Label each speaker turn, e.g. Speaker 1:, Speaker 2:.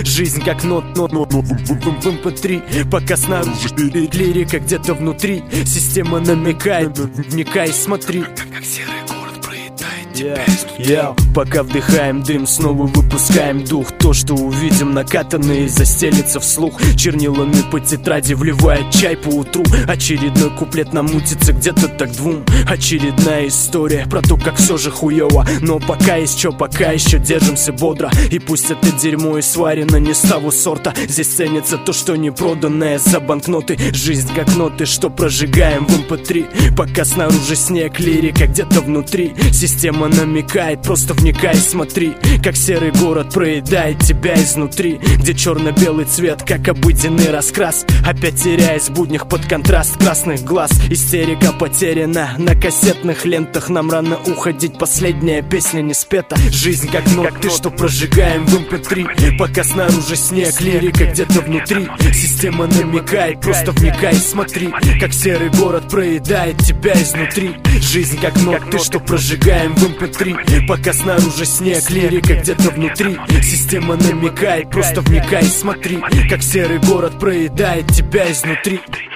Speaker 1: Жизнь как нот в MP3. Пока снаружи лирика где-то внутри. Система намекает, вникай, смотри.
Speaker 2: Как серый город проедает тебя изнутри.
Speaker 1: Пока вдыхаем дым, снова выпускаем дух. То, что увидим, накатанные застелится вслух. Чернилами по тетради вливая чай по утру. Очередной куплет намутится где-то так двум. Очередная история про то, как все же хуёво. Но пока есть чё, пока еще держимся бодро. И пусть это дерьмо и сварено не с того сорта. Здесь ценится то, что не проданное за банкноты. Жизнь как ноты, что прожигаем в MP3. Пока снаружи снег, лирика где-то внутри. Система намекает, просто вникай, смотри. Как серый город проедает тебя изнутри. Где черно-белый цвет, как обыденный раскрас. Опять теряясь в буднях под контраст красных глаз. Истерика потеряна на кассетных лентах. Нам рано уходить, последняя песня не спета. Жизнь как ноты, что прожигаем в MP3. Пока снаружи снег, лирика где-то внутри. Система намекает, просто вникай, смотри. Как серый город проедает тебя изнутри. Жизнь как ноты, что прожигаем в MP3. Пока снаружи снег, лирика где-то внутри. Система намекает, просто вникай, смотри. Как серый город проедает тебя изнутри.